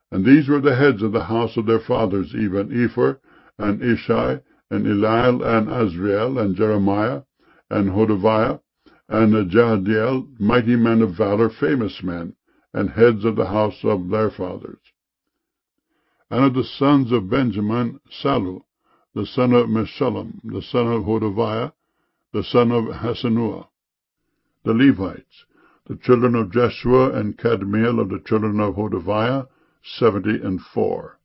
And these were the heads of the house of their fathers, even Epher, and Ishai, and Eliel, and Azriel, and Jeremiah, and Hodaviah, and Jahdiel, mighty men of valor, famous men, and heads of the house of their fathers. And of the sons of Benjamin, Salu, the son of Meshullam, the son of Hodaviah, the son of Hasenuah. The Levites, the children of Jeshua and Kadmiel of the children of Hodaviah, 74.